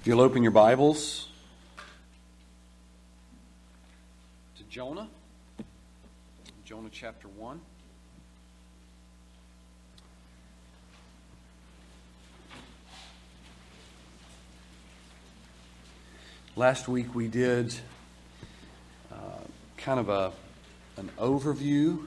You'll open your Bibles to Jonah chapter 1. Last week we did kind of an overview.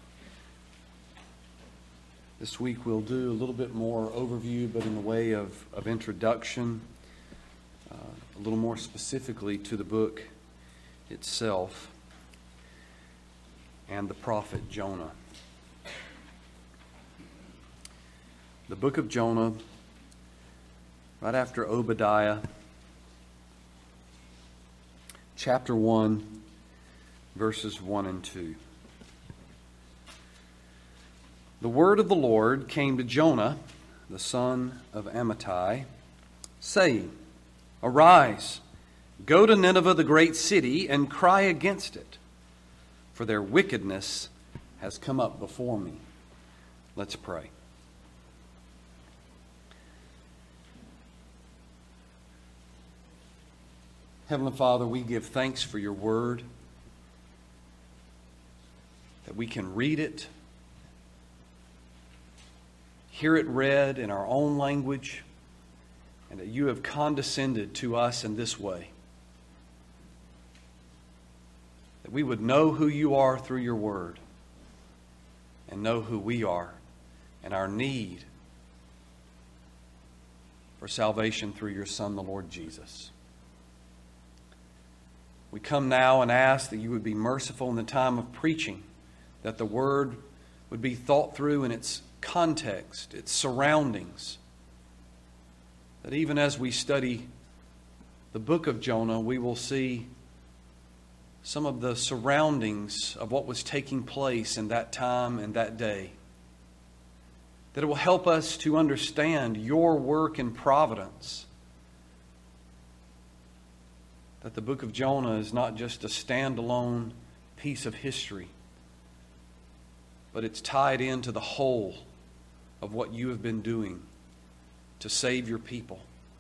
This week we'll do a little bit more overview, but in the way of introduction, a little more specifically to the book itself and the prophet Jonah. The book of Jonah, right after Obadiah, chapter 1, verses 1 and 2. The word of the Lord came to Jonah, the son of Amittai, saying, Arise, go to Nineveh, the great city, and cry against it, for their wickedness has come up before me. Let's pray. Heavenly Father, we give thanks for your word, that we can read it, hear it read in our own language, and that you have condescended to us in this way. That we would know who you are through your word and know who we are and our need for salvation through your Son, the Lord Jesus. We come now and ask that you would be merciful in the time of preaching, that the word would be thought through in its context, its surroundings, that even as we study the book of Jonah, we will see some of the surroundings of what was taking place in that time and that day. That it will help us to understand your work in providence. That the book of Jonah is not just a standalone piece of history, but it's tied into the whole of what you have been doing to save your people.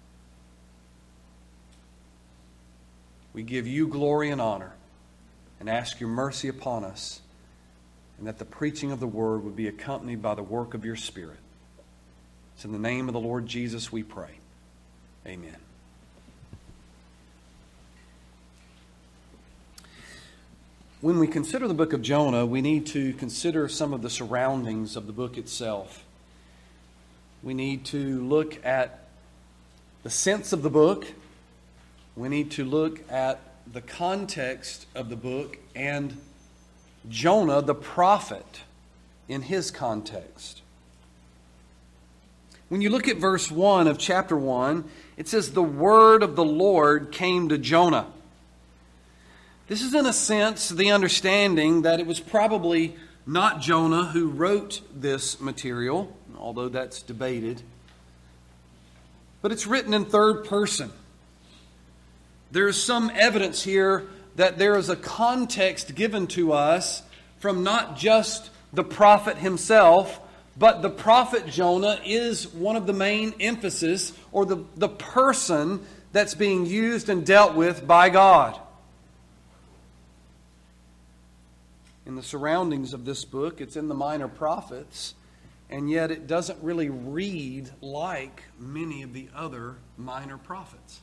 We give you glory and honor and ask your mercy upon us, and that the preaching of the word would be accompanied by the work of your Spirit. It's in the name of the Lord Jesus we pray. Amen. When we consider the book of Jonah, we need to consider some of the surroundings of the book itself. We need to look at the sense of the book. We need to look at the context of the book and Jonah, the prophet, in his context. When you look at verse 1 of chapter 1, it says, the word of the Lord came to Jonah. This is, in a sense, the understanding that it was probably not Jonah who wrote this material, although that's debated. But it's written in third person. There is some evidence here that there is a context given to us from not just the prophet himself, but the prophet Jonah is one of the main emphasis, or the person that's being used and dealt with by God. In the surroundings of this book, it's in the minor prophets, and yet it doesn't really read like many of the other minor prophets.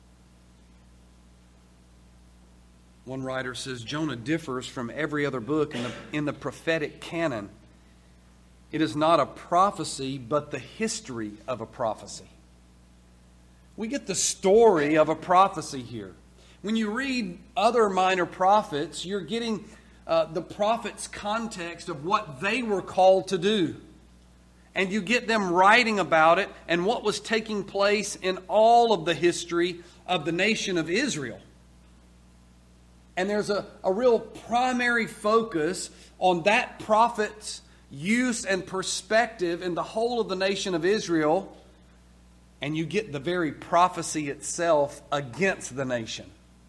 One writer says Jonah differs from every other book in the prophetic canon. It is not a prophecy, but the history of a prophecy. We get the story of a prophecy here. When you read other minor prophets, you're getting the prophet's context of what they were called to do. And you get them writing about it and what was taking place in all of the history of the nation of Israel. And there's a real primary focus on that prophet's use and perspective in the whole of the nation of Israel. And you get the very prophecy itself against the nation.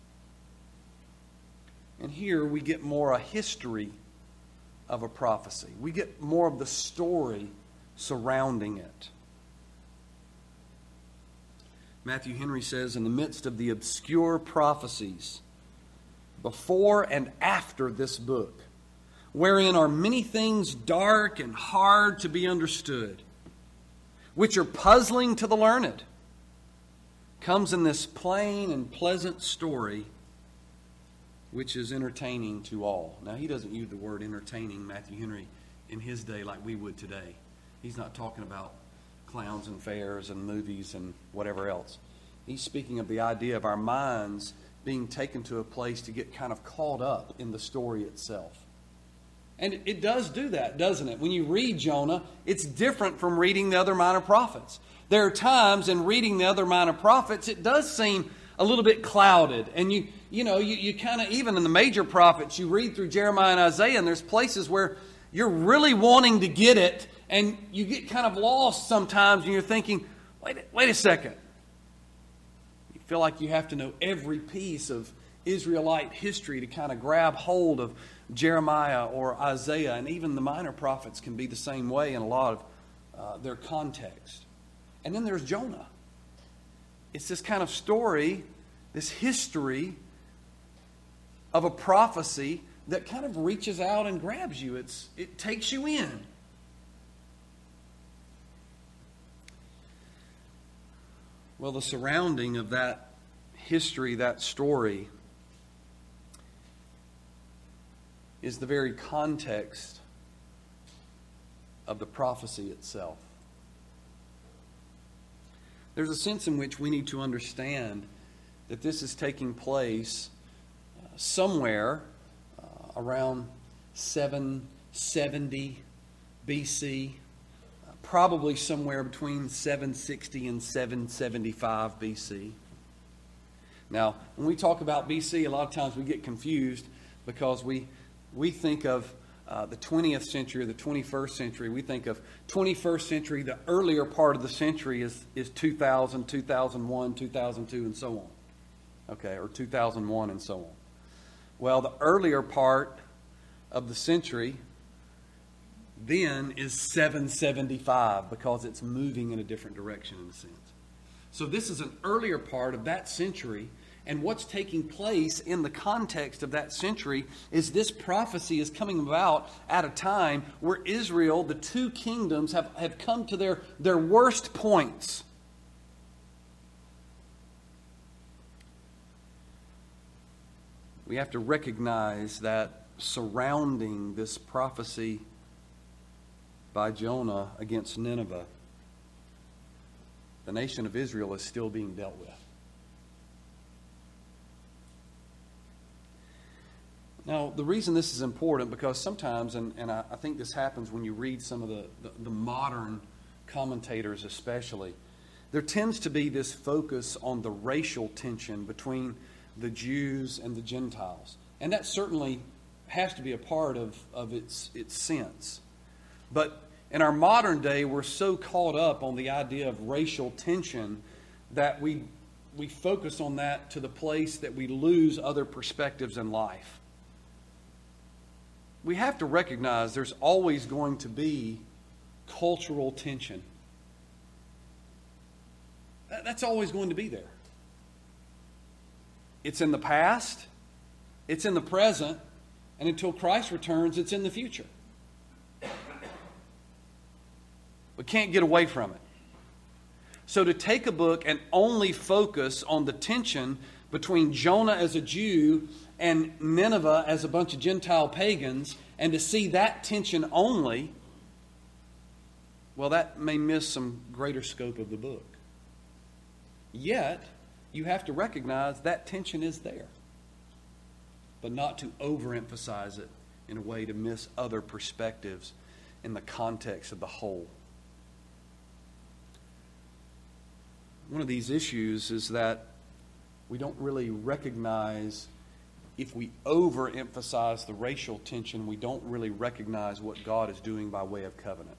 And here we get more a history of a prophecy. We get more of the story surrounding it. Matthew Henry says, in the midst of the obscure prophecies before and after this book, wherein are many things dark and hard to be understood, which are puzzling to the learned, comes in this plain and pleasant story, which is entertaining to all. Now, he doesn't use the word entertaining, Matthew Henry, in his day like we would today. He's not talking about clowns and fairs and movies and whatever else. He's speaking of the idea of our minds being taken to a place to get kind of caught up in the story itself. And it does do that, doesn't it? When you read Jonah, it's different from reading the other minor prophets. There are times in reading the other minor prophets, it does seem a little bit clouded. And you kind of, even in the major prophets, you read through Jeremiah and Isaiah, and there's places where you're really wanting to get it, and you get kind of lost sometimes, and you're thinking, wait a second. You feel like you have to know every piece of Israelite history to kind of grab hold of Jeremiah or Isaiah, and even the minor prophets can be the same way in a lot of their context. And then there's Jonah. It's this kind of story, this history of a prophecy that kind of reaches out and grabs you. It takes you in. Well, the surrounding of that history, that story, is the very context of the prophecy itself. There's a sense in which we need to understand that this is taking place somewhere around 770 BC, probably somewhere between 760 and 775 BC. Now, when we talk about BC, a lot of times we get confused because we think of the 20th century or the 21st century. We think of 21st century, the earlier part of the century is 2000, 2001, 2002, and so on. Okay, or 2001 and so on. Well, the earlier part of the century then is 775 because it's moving in a different direction in a sense. So this is an earlier part of that century. And what's taking place in the context of that century is this prophecy is coming about at a time where Israel, the two kingdoms, have come to their worst points. We have to recognize that surrounding this prophecy by Jonah against Nineveh, the nation of Israel is still being dealt with. Now, the reason this is important, because sometimes, and I think this happens when you read some of the modern commentators especially, there tends to be this focus on the racial tension between the Jews and the Gentiles. And that certainly has to be a part of its sense. But in our modern day, we're so caught up on the idea of racial tension that we focus on that to the place that we lose other perspectives in life. We have to recognize there's always going to be cultural tension. That's always going to be there. It's in the past, it's in the present, and until Christ returns, it's in the future. We can't get away from it. So to take a book and only focus on the tension between Jonah as a Jew and Nineveh as a bunch of Gentile pagans, and to see that tension only, well, that may miss some greater scope of the book. Yet, you have to recognize that tension is there, but not to overemphasize it in a way to miss other perspectives in the context of the whole. One of these issues is that we don't really recognize, if we overemphasize the racial tension, we don't really recognize what God is doing by way of covenant.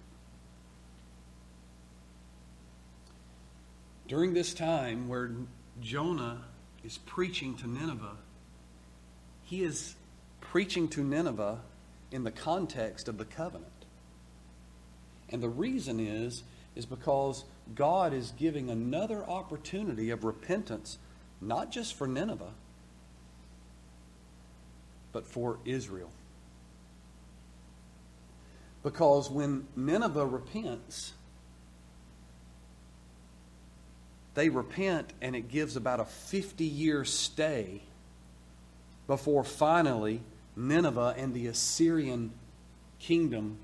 During this time where Jonah is preaching to Nineveh, he is preaching to Nineveh in the context of the covenant. And the reason is because God is giving another opportunity of repentance, not just for Nineveh, but for Israel. Because when Nineveh repents, they repent and it gives about a 50-year stay before finally Nineveh and the Assyrian kingdom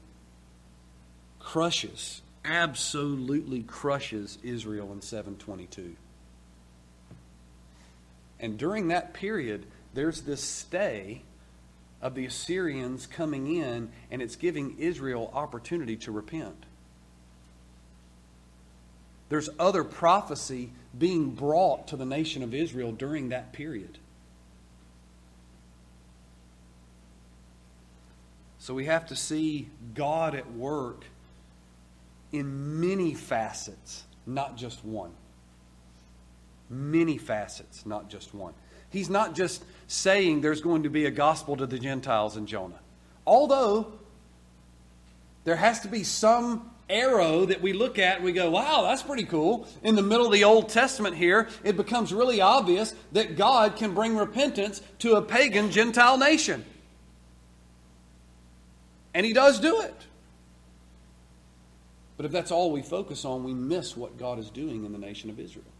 absolutely crushes Israel in 722. And during that period, there's this stay of the Assyrians coming in, and it's giving Israel opportunity to repent. There's other prophecy being brought to the nation of Israel during that period. So we have to see God at work in many facets, not just one. Many facets, not just one. He's not just saying there's going to be a gospel to the Gentiles in Jonah. Although there has to be some arrow that we look at and we go, wow, that's pretty cool. In the middle of the Old Testament here, it becomes really obvious that God can bring repentance to a pagan Gentile nation. And He does do it. But if that's all we focus on, we miss what God is doing in the nation of Israel.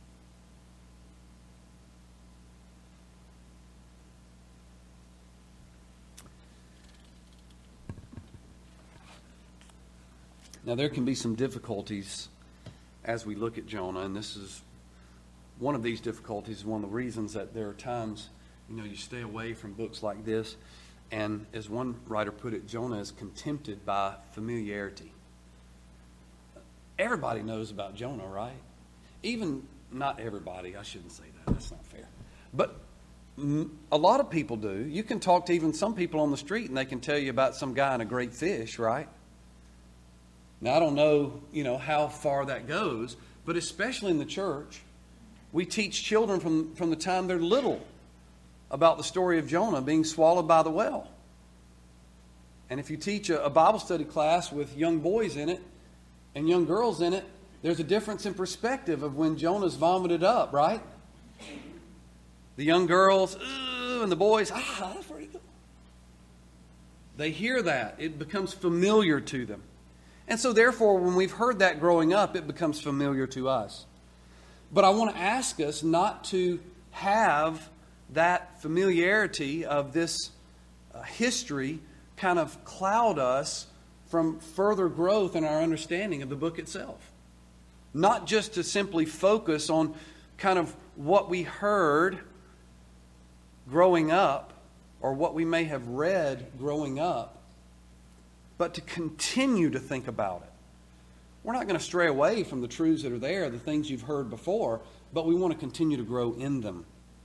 Now, there can be some difficulties as we look at Jonah, and this is one of these difficulties, one of the reasons that there are times, you stay away from books like this. And as one writer put it, Jonah is contempted by familiarity. Everybody knows about Jonah, right? Even not everybody, I shouldn't say that, that's not fair. But a lot of people do. You can talk to even some people on the street and they can tell you about some guy in a great fish, right? Now, I don't know, how far that goes, but especially in the church, we teach children from the time they're little about the story of Jonah being swallowed by the whale. And if you teach a Bible study class with young boys in it and young girls in it, there's a difference in perspective of when Jonah's vomited up, right? The young girls, ooh, and the boys, that's pretty good. They hear that. It becomes familiar to them. And so therefore, when we've heard that growing up, it becomes familiar to us. But I want to ask us not to have that familiarity of this history kind of cloud us from further growth in our understanding of the book itself. Not just to simply focus on kind of what we heard growing up or what we may have read growing up, but to continue to think about it. We're not going to stray away from the truths that are there, the things you've heard before, but we want to continue to grow in them.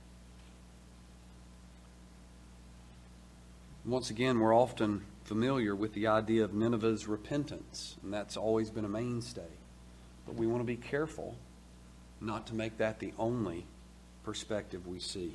Once again, we're often familiar with the idea of Nineveh's repentance, and that's always been a mainstay. But we want to be careful not to make that the only perspective we see.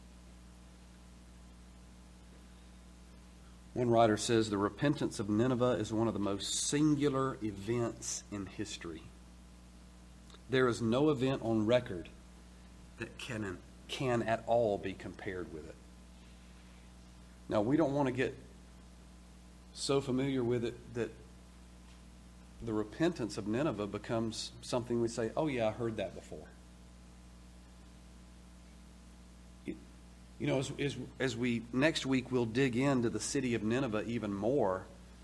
One writer says the repentance of Nineveh is one of the most singular events in history. There is no event on record that can at all be compared with it. Now, we don't want to get so familiar with it that the repentance of Nineveh becomes something we say, oh yeah, I heard that before. As we next week we'll dig into the city of Nineveh even more,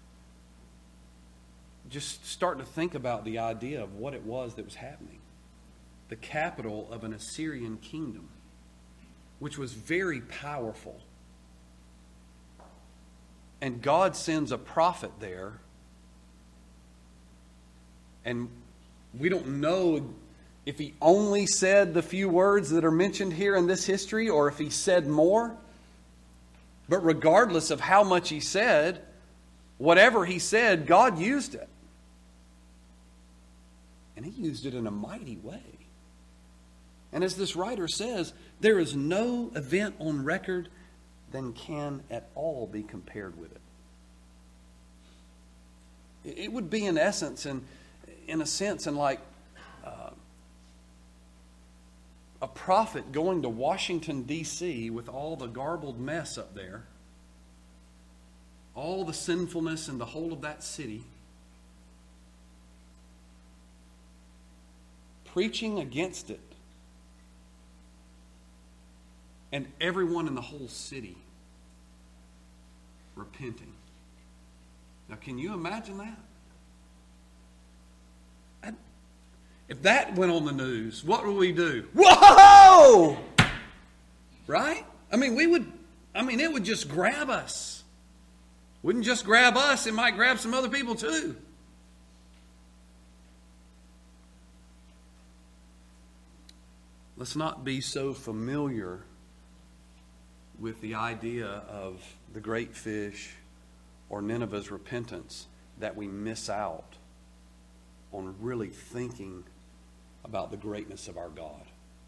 just start to think about the idea of what it was that was happening. The capital of an Assyrian kingdom, which was very powerful. And God sends a prophet there, and we don't know if he only said the few words that are mentioned here in this history or if he said more. But regardless of how much he said, whatever he said, God used it. And he used it in a mighty way. And as this writer says, there is no event on record that can at all be compared with it. It would be in essence, and in a sense, and like a prophet going to Washington, D.C. with all the garbled mess up there, all the sinfulness in the whole of that city, preaching against it, and everyone in the whole city repenting. Now, can you imagine that? If that went on the news, what would we do? Whoa! Right? It would just grab us. Wouldn't just grab us, it might grab some other people too. Let's not be so familiar with the idea of the great fish or Nineveh's repentance that we miss out on really thinking about the greatness of our God.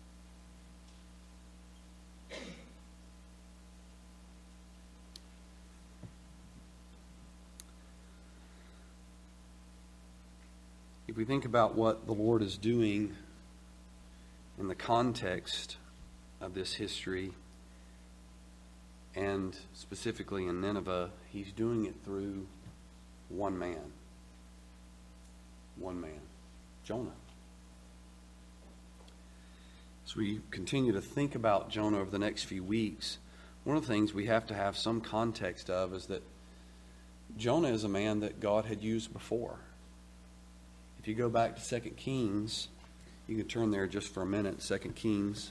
If we think about what the Lord is doing in the context of this history, and specifically in Nineveh, He's doing it through one man. One man, Jonah. As we continue to think about Jonah over the next few weeks, one of the things we have to have some context of is that Jonah is a man that God had used before. If you go back to 2 Kings, you can turn there just for a minute, 2 Kings.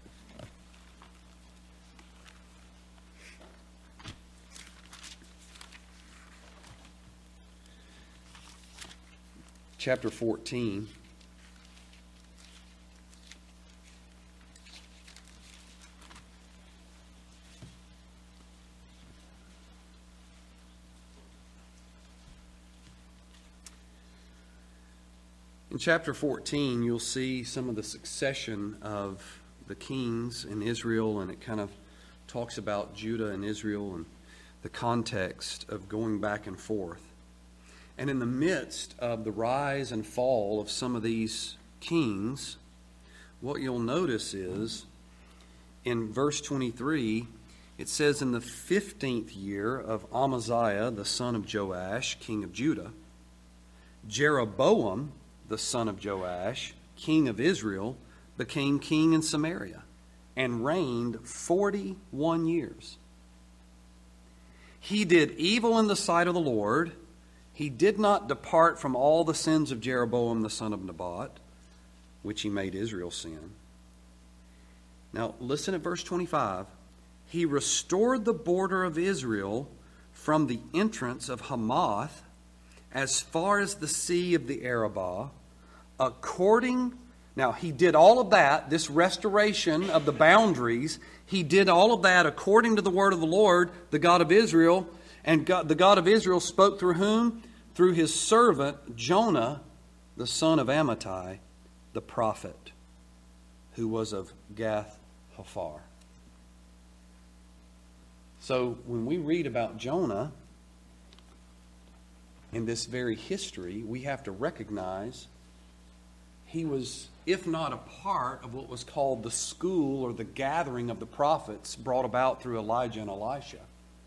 Chapter 14. In chapter 14, you'll see some of the succession of the kings in Israel, and it kind of talks about Judah and Israel and the context of going back and forth. And in the midst of the rise and fall of some of these kings, what you'll notice is, in verse 23, it says, in the 15th year of Amaziah, the son of Joash, king of Judah, Jeroboam, the son of Joash, king of Israel, became king in Samaria and reigned 41 years. He did evil in the sight of the Lord. He did not depart from all the sins of Jeroboam the son of Nebat, which he made Israel sin. Now listen at verse 25. He restored the border of Israel from the entrance of Hamath as far as the sea of the Arabah, now he did all of that, this restoration of the boundaries, he did all of that according to the word of the Lord, the God of Israel. And the God of Israel spoke through whom? Through his servant Jonah, the son of Amittai, the prophet, who was of Gath Hephar. So when we read about Jonah in this very history, we have to recognize he was, if not a part of what was called the school or the gathering of the prophets brought about through Elijah and Elisha.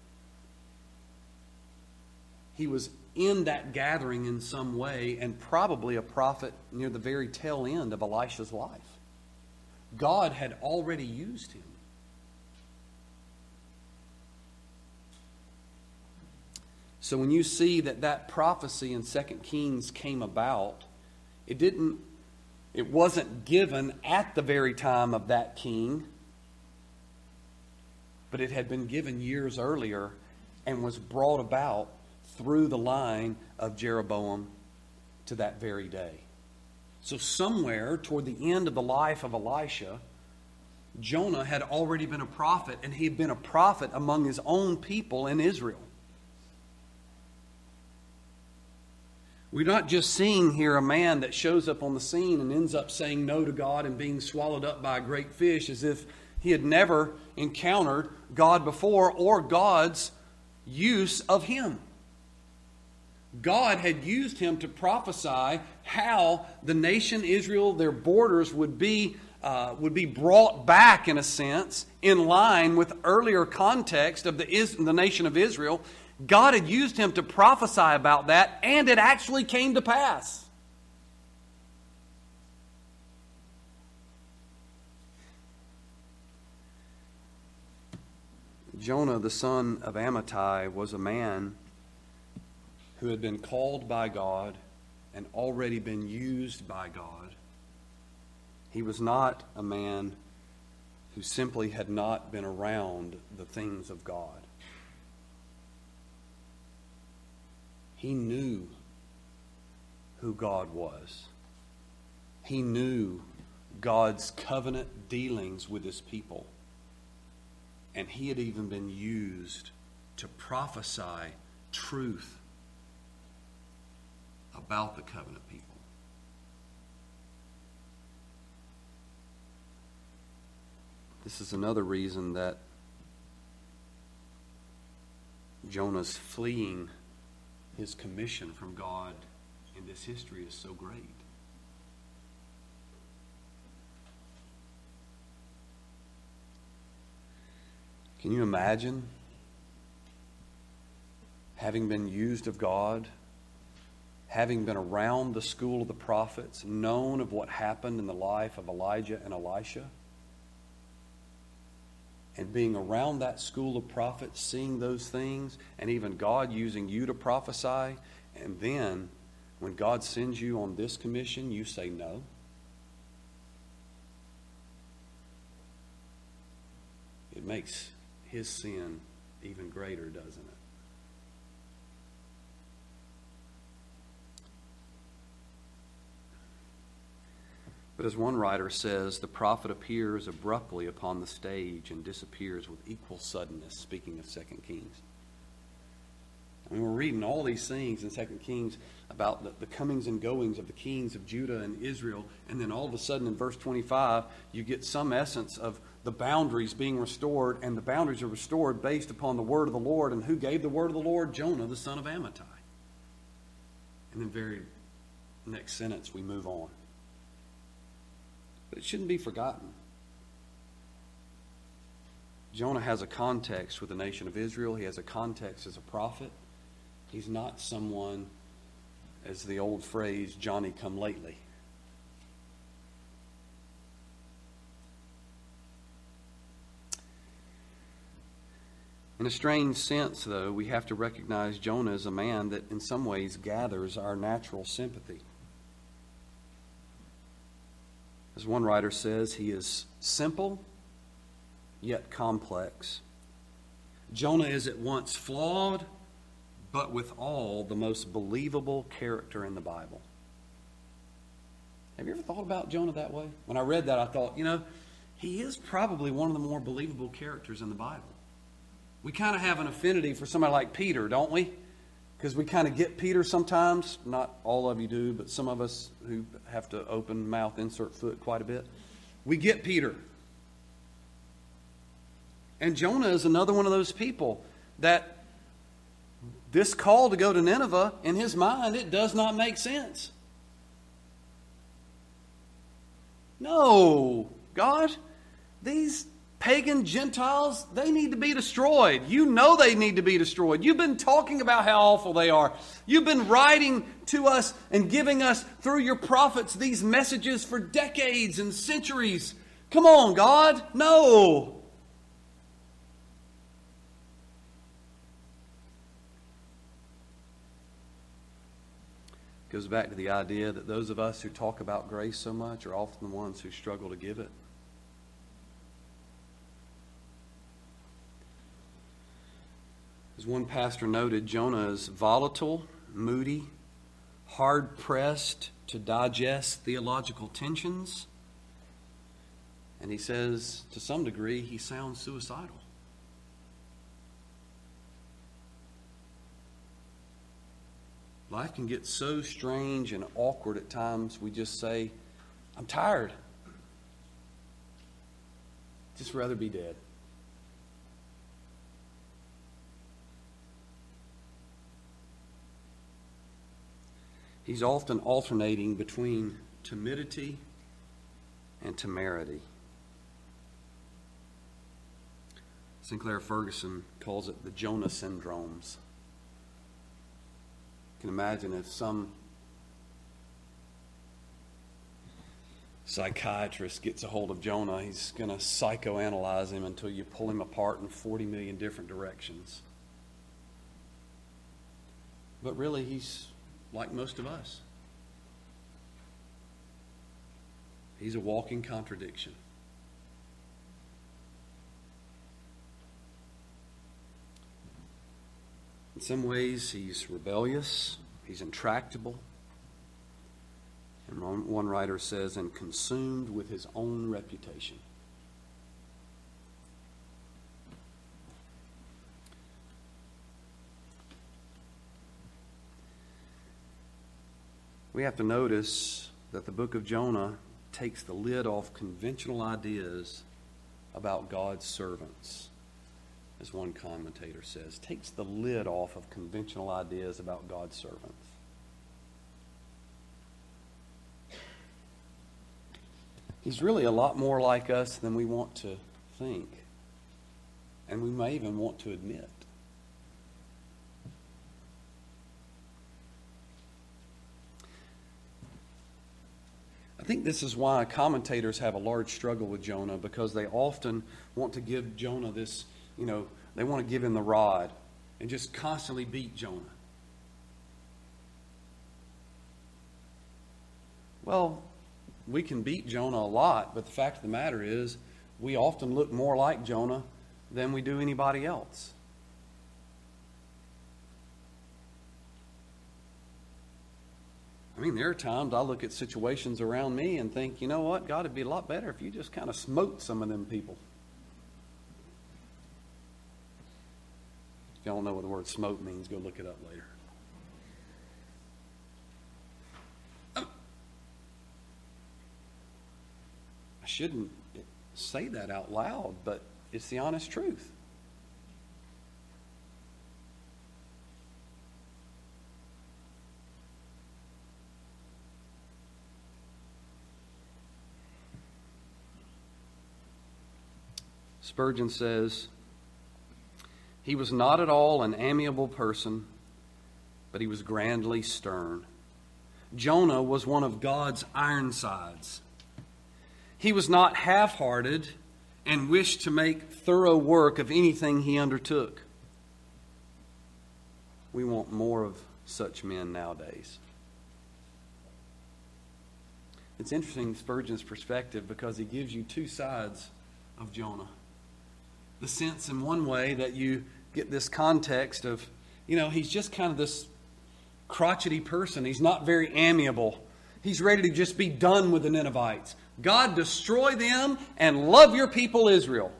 He was in that gathering in some way, and probably a prophet near the very tail end of Elisha's life. God had already used him. So when you see that prophecy in 2 Kings came about, it wasn't given at the very time of that king, but it had been given years earlier and was brought about through the line of Jeroboam to that very day. So somewhere toward the end of the life of Elisha, Jonah had already been a prophet, and he had been a prophet among his own people in Israel. We're not just seeing here a man that shows up on the scene and ends up saying no to God and being swallowed up by a great fish as if he had never encountered God before or God's use of him. God had used him to prophesy how the nation Israel, their borders would be would be brought back, in a sense, in line with earlier context of the nation of Israel. God had used him to prophesy about that, and it actually came to pass. Jonah, the son of Amittai, was a man who had been called by God and already been used by God. He was not a man who simply had not been around the things of God. He knew who God was. He knew God's covenant dealings with his people. And he had even been used to prophesy truth about the covenant people. This is another reason that Jonah's fleeing his commission from God in this history is so great. Can you imagine having been used of God, having been around the school of the prophets, known of what happened in the life of Elijah and Elisha, and being around that school of prophets, seeing those things, and even God using you to prophesy, and then when God sends you on this commission, you say no? It makes his sin even greater, doesn't it? But as one writer says, the prophet appears abruptly upon the stage and disappears with equal suddenness, speaking of 2 Kings. I mean, we're reading all these things in 2 Kings about the comings and goings of the kings of Judah and Israel, and then all of a sudden in verse 25, you get some essence of the boundaries being restored, and the boundaries are restored based upon the word of the Lord. And who gave the word of the Lord? Jonah, the son of Amittai. And then very next sentence, we move on. But it shouldn't be forgotten. Jonah has a context with the nation of Israel. He has a context as a prophet. He's not someone, as the old phrase, Johnny come lately. In a strange sense, though, we have to recognize Jonah as a man that in some ways gathers our natural sympathy. As one writer says, he is simple, yet complex. Jonah is at once flawed, but withal the most believable character in the Bible. Have you ever thought about Jonah that way? When I read that, I thought, he is probably one of the more believable characters in the Bible. We kind of have an affinity for somebody like Peter, don't we? Because we kind of get Peter sometimes. Not all of you do, but some of us who have to open mouth, insert foot quite a bit. We get Peter. And Jonah is another one of those people that this call to go to Nineveh, in his mind, it does not make sense. No, God, these pagan Gentiles, they need to be destroyed. You know they need to be destroyed. You've been talking about how awful they are. You've been writing to us and giving us through your prophets these messages for decades and centuries. Come on, God. No. Goes back to the idea that those of us who talk about grace so much are often the ones who struggle to give it. As one pastor noted, Jonah is volatile, moody, hard-pressed to digest theological tensions. And he says, to some degree, he sounds suicidal. Life can get so strange and awkward at times, we just say, I'm tired. Just rather be dead. He's often alternating between timidity and temerity. Sinclair Ferguson calls it the Jonah syndromes. You can imagine if some psychiatrist gets a hold of Jonah, he's going to psychoanalyze him until you pull him apart in 40 million different directions. But really, he's like most of us. He's a walking contradiction. In some ways, he's rebellious, he's intractable, and one writer says, and consumed with his own reputation. We have to notice that the book of Jonah takes the lid off conventional ideas about God's servants. As one commentator says, takes the lid off of conventional ideas about God's servants. He's really a lot more like us than we want to think, and we may even want to admit. I think this is why commentators have a large struggle with Jonah, because they often want to give Jonah this, they want to give him the rod and just constantly beat Jonah. Well, we can beat Jonah a lot, but the fact of the matter is we often look more like Jonah than we do anybody else. I mean, there are times I look at situations around me and think, you know what, God, it'd be a lot better if you just kind of smoked some of them people. If y'all don't know what the word smoke means, go look it up later. I shouldn't say that out loud, but it's the honest truth. Spurgeon says, he was not at all an amiable person, but he was grandly stern. Jonah was one of God's Ironsides. He was not half-hearted and wished to make thorough work of anything he undertook. We want more of such men nowadays. It's interesting, Spurgeon's perspective, because he gives you two sides of Jonah. The sense in one way that you get this context of, he's just kind of this crotchety person. He's not very amiable. He's ready to just be done with the Ninevites. God, destroy them and love your people Israel.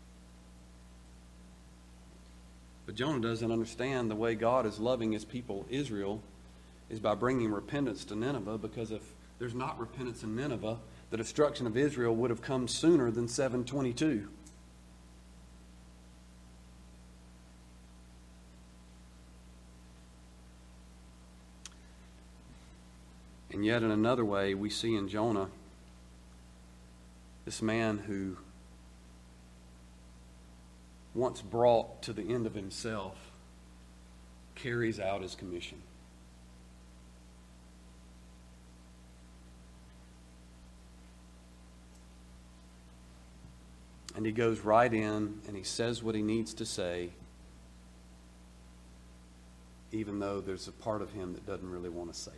But Jonah doesn't understand the way God is loving his people Israel is by bringing repentance to Nineveh, because if there's not repentance in Nineveh, the destruction of Israel would have come sooner than 722. And yet in another way, we see in Jonah this man who, once brought to the end of himself, carries out his commission. And he goes right in and he says what he needs to say, even though there's a part of him that doesn't really want to say it.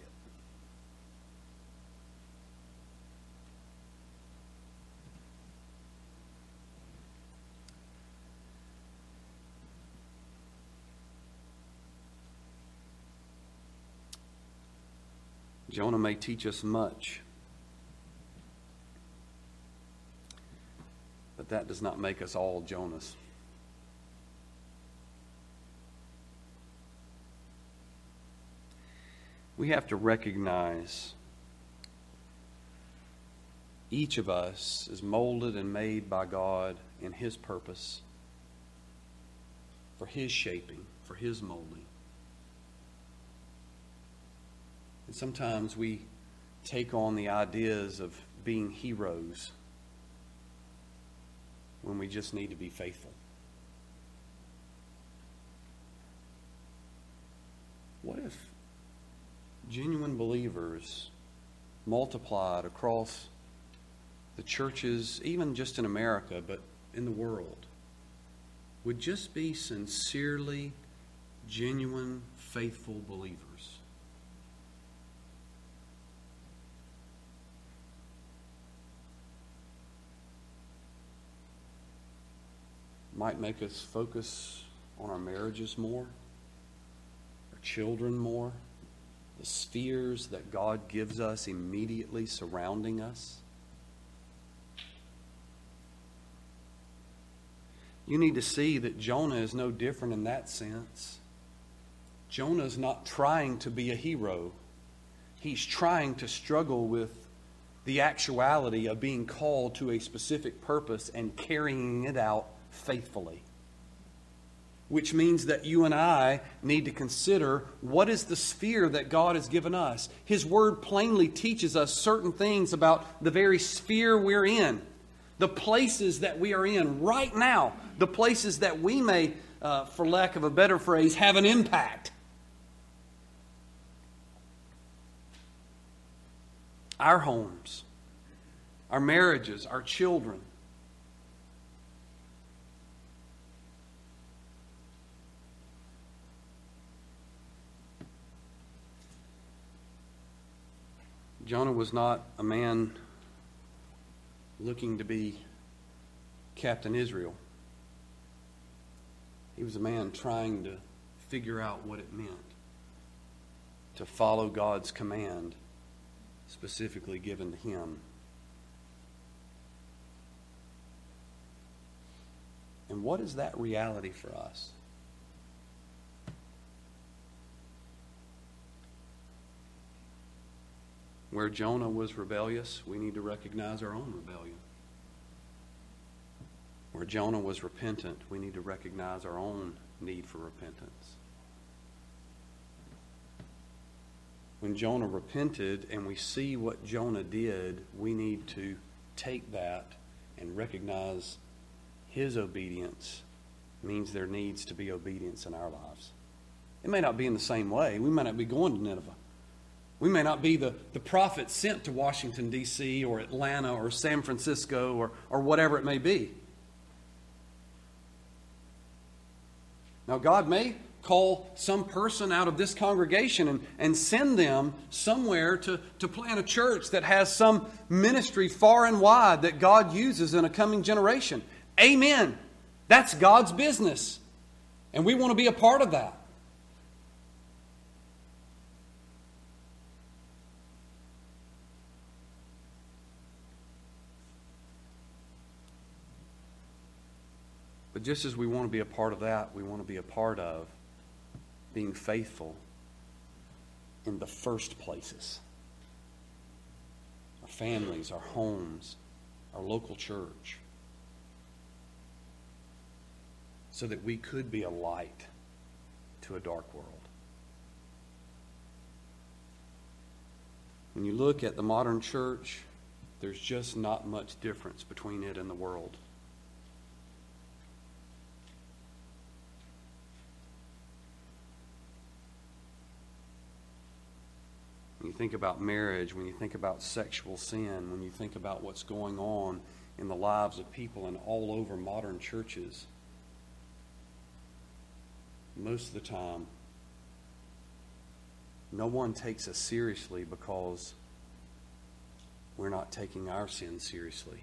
Jonah may teach us much, but that does not make us all Jonahs. We have to recognize each of us is molded and made by God in His purpose, for His shaping, for His molding. And sometimes we take on the ideas of being heroes when we just need to be faithful? What if genuine believers multiplied across the churches, even just in America, but in the world, would just be sincerely, genuine, faithful believers? Might make us focus on our marriages more, our children more, the spheres that God gives us immediately surrounding us. You need to see that Jonah is no different in that sense. Jonah is not trying to be a hero. He's trying to struggle with the actuality of being called to a specific purpose and carrying it out faithfully. Which means that you and I need to consider, what is the sphere that God has given us? His Word plainly teaches us certain things about the very sphere we're in. The places that we are in right now. The places that we may, for lack of a better phrase, have an impact. Our homes, our marriages, our children. Jonah was not a man looking to be Captain Israel. He was a man trying to figure out what it meant to follow God's command specifically given to him. And what is that reality for us? Where Jonah was rebellious, we need to recognize our own rebellion. Where Jonah was repentant, we need to recognize our own need for repentance. When Jonah repented and we see what Jonah did, we need to take that and recognize his obedience means there needs to be obedience in our lives. It may not be in the same way. We may not be going to Nineveh. We may not be the prophet sent to Washington, D.C. or Atlanta or San Francisco or whatever it may be. Now, God may call some person out of this congregation and send them somewhere to plant a church that has some ministry far and wide that God uses in a coming generation. Amen. That's God's business. And we want to be a part of that. But just as we want to be a part of that, we want to be a part of being faithful in the first places. Our families, our homes, our local church. So that we could be a light to a dark world. When you look at the modern church, there's just not much difference between it and the world. When you think about marriage, when you think about sexual sin, when you think about what's going on in the lives of people and all over modern churches, most of the time, no one takes us seriously because we're not taking our sin seriously.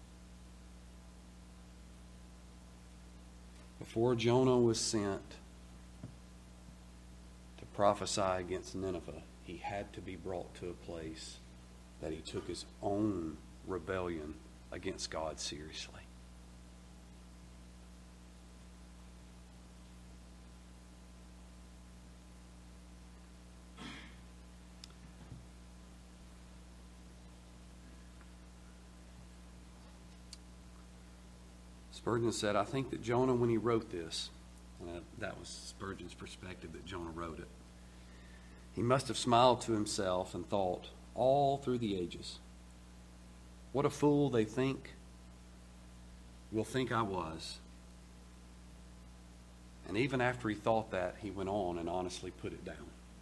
Before Jonah was sent to prophesy against Nineveh, he had to be brought to a place that he took his own rebellion against God seriously. Spurgeon said, I think that Jonah, when he wrote this, and that was Spurgeon's perspective that Jonah wrote it, he must have smiled to himself and thought, all through the ages, What a fool they will think I was. And even after he thought that, he went on and honestly put it down.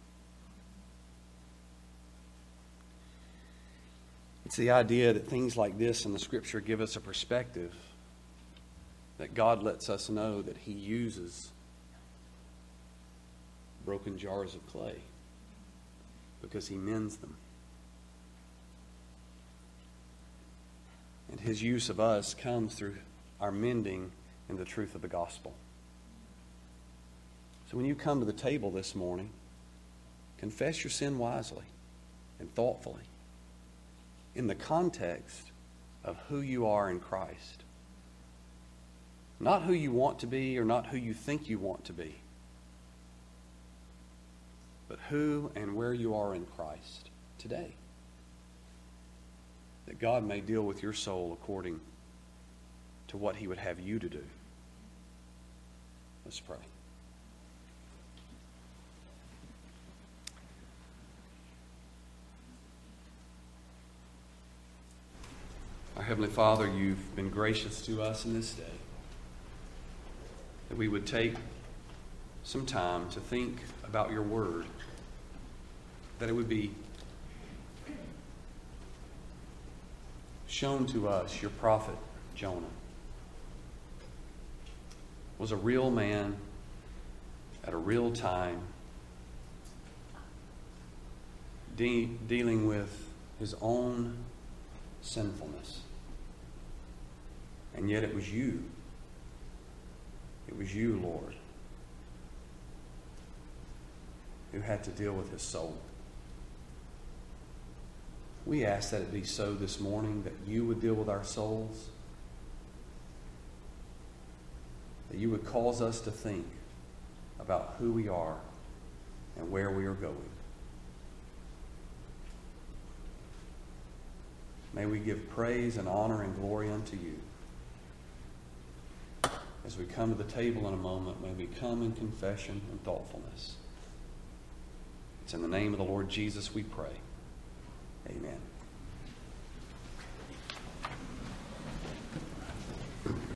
It's the idea that things like this in the Scripture give us a perspective that God lets us know that He uses broken jars of clay because He mends them. And His use of us comes through our mending in the truth of the gospel. So when you come to the table this morning, confess your sin wisely and thoughtfully in the context of who you are in Christ. Not who you want to be or not who you think you want to be, but who and where you are in Christ today. That God may deal with your soul according to what He would have you to do. Let's pray. Our Heavenly Father, You've been gracious to us in this day, that we would take some time to think about Your Word, that it would be shown to us your prophet Jonah was a real man at a real time, dealing with his own sinfulness. And yet it was You, Lord, who had to deal with his soul. We ask that it be so this morning, that You would deal with our souls, that You would cause us to think about who we are and where we are going. May we give praise and honor and glory unto You. As we come to the table in a moment, may we come in confession and thoughtfulness. It's in the name of the Lord Jesus we pray. Amen.